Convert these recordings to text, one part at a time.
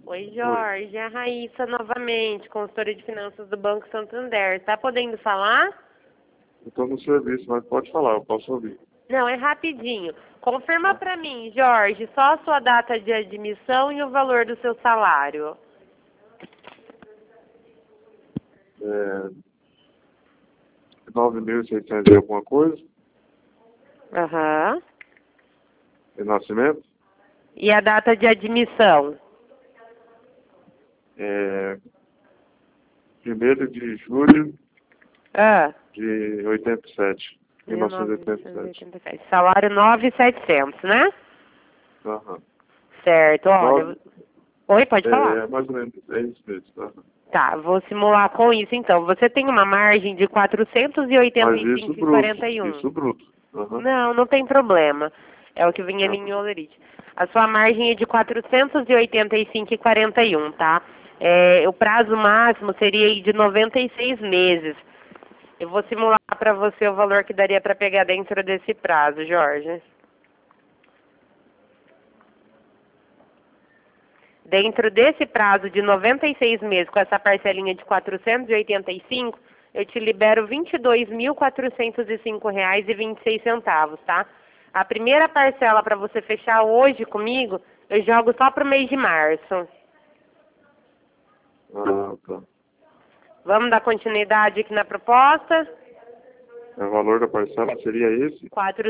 Oi, Jorge. É a Raíssa novamente, consultora de finanças do Banco Santander. Tá podendo falar? Eu estou no serviço, mas pode falar, eu posso ouvir. Não, é rapidinho. Confirma pra mim, Jorge, só a sua data de admissão e o valor do seu salário. É, 9.600 e alguma coisa, Aham. de nascimento. E a data de admissão? 1º de julho Ah. de 87. 1987. 1987. Salário 9.700, né? Aham. Certo, olha. Oi, pode falar. Mais ou menos, é isso mesmo. Aham. Tá, vou simular com isso então. Você tem uma margem de Mas isso bruto, 485,41. isso bruto. Aham. Não, não tem problema. É o que vinha ali Tá. em Olerite. A sua margem é de 485,41, tá? O prazo máximo seria aí de 96 meses. Eu vou simular para você o valor que daria para pegar dentro desse prazo, Jorge. Dentro desse prazo de 96 meses, com essa parcelinha de 485, eu te libero R$ 22.405,26, tá? A primeira parcela para você fechar hoje comigo, eu jogo só para o mês de março. Ah, tá. Vamos dar continuidade aqui na proposta? O valor da parcela seria esse?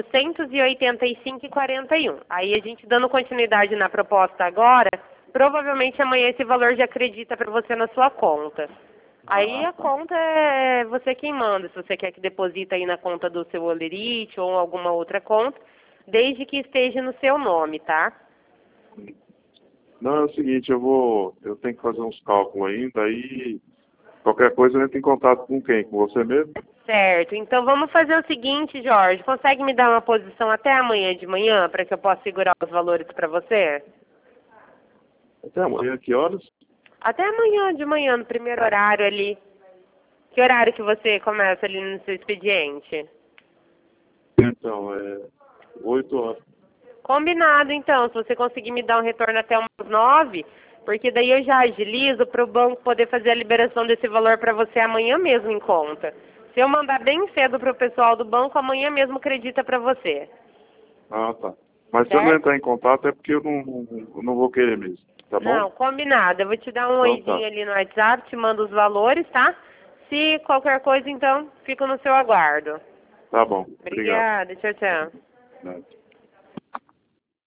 485,41. Aí a gente dando continuidade na proposta agora, provavelmente amanhã esse valor já acredita para você na sua conta. Aí a conta é você quem manda, se você quer que deposita aí na conta do seu Olerite ou alguma outra conta, desde que esteja no seu nome, tá? Não, é o seguinte, eu tenho que fazer uns cálculos ainda, aí qualquer coisa eu entro em contato com quem? Com você mesmo? Certo, então vamos fazer o seguinte, Jorge, consegue me dar uma posição até amanhã de manhã para que eu possa segurar os valores para você? Até amanhã, que horas? Até amanhã de manhã, no primeiro horário ali. Que horário que você começa ali no seu expediente? Então, 8 horas. Combinado, então. Se você conseguir me dar um retorno até umas 9, porque daí eu já agilizo para o banco poder fazer a liberação desse valor para você amanhã mesmo em conta. Se eu mandar bem cedo para o pessoal do banco, amanhã mesmo acredita para você. Ah, tá. Mas se eu não Certo? entrar em contato é porque eu não vou querer mesmo, tá bom? Não, combinado. Eu vou te dar um Então tá. oizinho ali no WhatsApp, te mando os valores, tá? Se qualquer coisa, então, fico no seu aguardo. Tá bom. Obrigado. Obrigada, tchau, tchau. Nada.